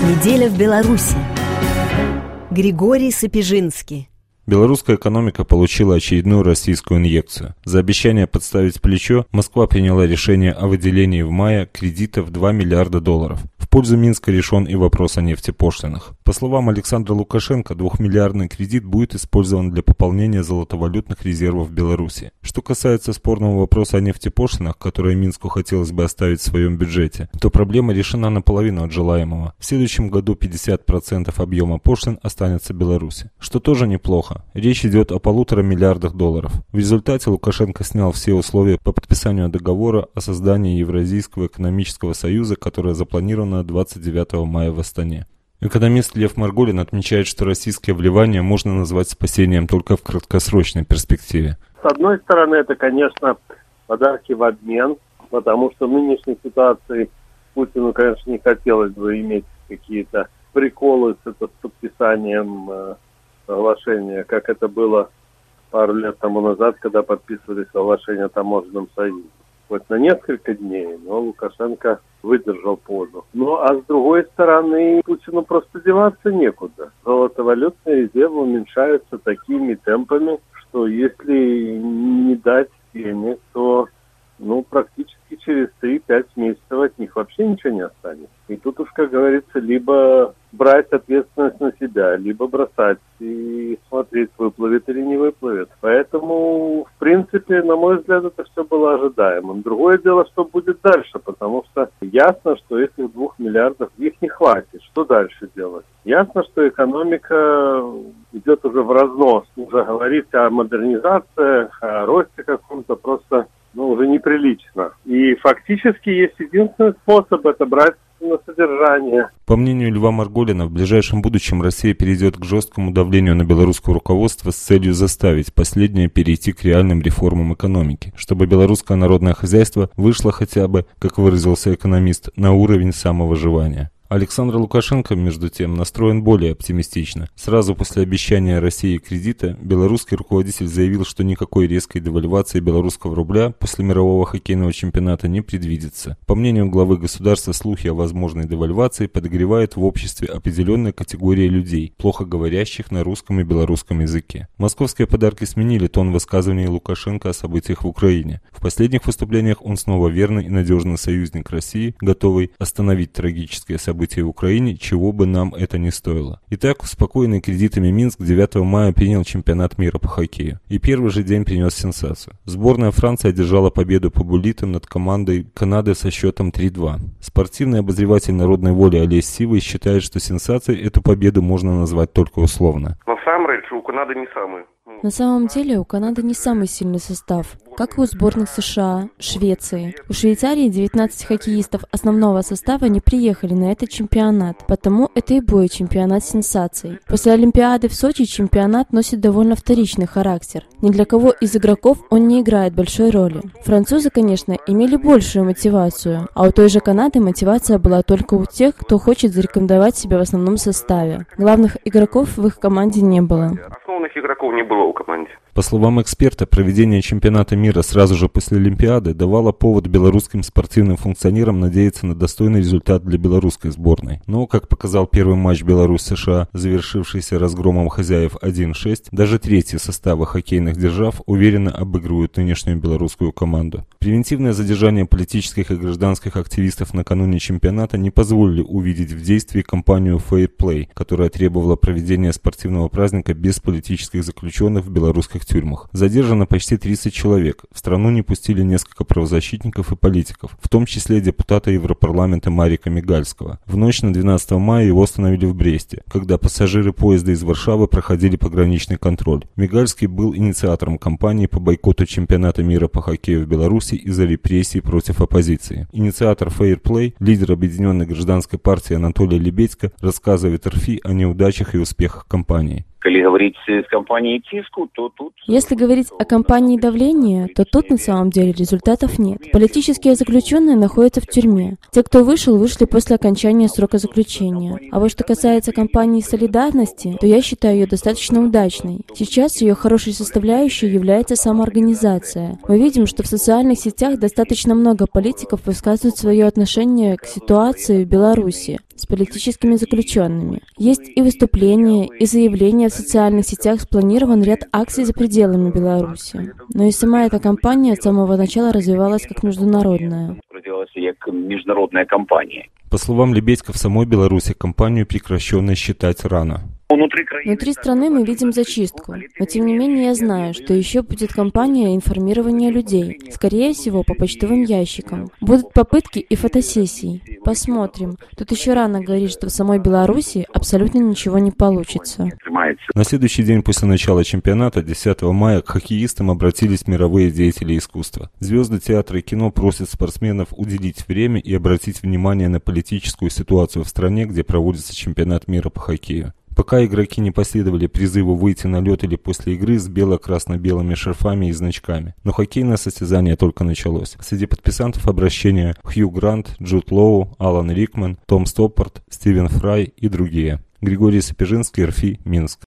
Неделя в Беларуси. Григорий Сапежинский. Белорусская экономика получила очередную российскую инъекцию. За обещание подставить плечо Москва приняла решение о выделении в мае кредита в $2 миллиарда. В пользу Минска решен и вопрос о нефтепошлинах. По словам Александра Лукашенко, 2-миллиардный кредит будет использован для пополнения золотовалютных резервов Беларуси. Что касается спорного вопроса о нефтепошлинах, которые Минску хотелось бы оставить в своем бюджете, то проблема решена наполовину от желаемого. В следующем году 50% объема пошлин останется Беларуси, что тоже неплохо. Речь идет о $1,5 миллиарда. В результате Лукашенко снял все условия по подписанию договора о создании Евразийского экономического союза, которое запланировано 29 мая в Астане. Экономист Лев Марголин отмечает, что российское вливание можно назвать спасением только в краткосрочной перспективе. С одной стороны, это, конечно, подарки в обмен, потому что в нынешней ситуации Путину, конечно, не хотелось бы иметь какие-то приколы с подписанием соглашения, как это было пару лет тому назад, когда подписывали соглашение о таможенном союзе. Хоть на несколько дней, но Лукашенко выдержал позу. Ну, а с другой стороны, Путину просто деваться некуда. Золотовалютные резервы уменьшаются такими темпами, что если не дать денег, то практически через 3-5 месяцев от них вообще ничего не останется. И тут уж, как говорится, либо брать ответственность на себя, либо бросать и смотреть, выплывет или не выплывет. Поэтому, в принципе, на мой взгляд, это все было ожидаемым. Другое дело, что будет дальше, потому что ясно, что этих 2 миллиардов их не хватит. Что дальше делать? Ясно, что экономика идет уже в разнос. Уже говорить о модернизации, о росте каком-то просто уже неприлично. И фактически есть единственный способ — это брать на содержание. По мнению Льва Марголина, в ближайшем будущем Россия перейдет к жесткому давлению на белорусское руководство с целью заставить последнее перейти к реальным реформам экономики, чтобы белорусское народное хозяйство вышло хотя бы, как выразился экономист, на уровень самовыживания. Александр Лукашенко, между тем, настроен более оптимистично. Сразу после обещания России кредита, белорусский руководитель заявил, что никакой резкой девальвации белорусского рубля после мирового хоккейного чемпионата не предвидится. По мнению главы государства, слухи о возможной девальвации подогревают в обществе определенной категории людей, плохо говорящих на русском и белорусском языке. Московские подарки сменили тон высказываний Лукашенко о событиях в Украине. В последних выступлениях он снова верный и надежный союзник России, готовый остановить трагические события в Украине, чего бы нам это ни стоило. Итак, успокоенный кредитами Минск 9 мая принял чемпионат мира по хоккею. И первый же день принес сенсацию. Сборная Франции одержала победу по буллитам над командой Канады со счетом 3-2. Спортивный обозреватель народной воли Олесь Сивый считает, что сенсацией эту победу можно назвать только условно. На самом деле, у Канады не самый сильный состав, как и у сборных США, Швеции. У Швейцарии 19 хоккеистов основного состава не приехали на этот чемпионат, потому это и будет чемпионат сенсаций. После Олимпиады в Сочи чемпионат носит довольно вторичный характер. Ни для кого из игроков он не играет большой роли. Французы, конечно, имели большую мотивацию, а у той же Канады мотивация была только у тех, кто хочет зарекомендовать себя в основном составе. Главных игроков в их команде не было. Игроков не было у команды. По словам эксперта, проведение чемпионата мира сразу же после Олимпиады давало повод белорусским спортивным функционерам надеяться на достойный результат для белорусской сборной. Но, как показал первый матч Беларусь-США, завершившийся разгромом хозяев 1-6, даже третьи составы хоккейных держав уверенно обыгрывают нынешнюю белорусскую команду. Превентивное задержание политических и гражданских активистов накануне чемпионата не позволили увидеть в действии кампанию Fair Play, которая требовала проведения спортивного праздника без политических заключенных в белорусских тюрьмах. Задержано почти 30 человек. В страну не пустили несколько правозащитников и политиков, в том числе депутата Европарламента Марика Мигальского. В ночь на 12 мая его остановили в Бресте, когда пассажиры поезда из Варшавы проходили пограничный контроль. Мигальский был инициатором кампании по бойкоту чемпионата мира по хоккею в Беларуси из-за репрессий против оппозиции. Инициатор Fair Play, лидер Объединенной гражданской партии Анатолий Лебедько, рассказывает РФИ о неудачах и успехах кампании. Если говорить о кампании давления, то тут на самом деле результатов нет. Политические заключенные находятся в тюрьме. Те, кто вышел, вышли после окончания срока заключения. А вот что касается кампании солидарности, то я считаю ее достаточно удачной. Сейчас ее хорошей составляющей является самоорганизация. Мы видим, что в социальных сетях достаточно много политиков высказывают свое отношение к ситуации в Беларуси. с политическими заключенными. Есть и выступления, и заявления в социальных сетях, спланирован ряд акций за пределами Беларуси. Но и сама эта кампания с самого начала развивалась как международная. Как международная кампания. По словам Лебедько, в самой Беларуси кампанию прекращенной считать рано. Внутри страны мы видим зачистку, но тем не менее я знаю, что еще будет кампания информирования людей, скорее всего по почтовым ящикам. Будут попытки и фотосессий. Посмотрим. Тут еще рано говорить, что в самой Беларуси абсолютно ничего не получится. На следующий день после начала чемпионата, 10 мая, к хоккеистам обратились мировые деятели искусства. Звезды театра и кино просят спортсменов уделить время и обратить внимание на политическую ситуацию в стране, где проводится чемпионат мира по хоккею. Пока игроки не последовали призыву выйти на лед или после игры с бело-красно-белыми шарфами и значками. Но хоккейное состязание только началось. Среди подписантов обращения Хью Грант, Джуд Лоу, Алан Рикман, Том Стоппарт, Стивен Фрай и другие. Григорий Сапежинский, РФИ, Минск.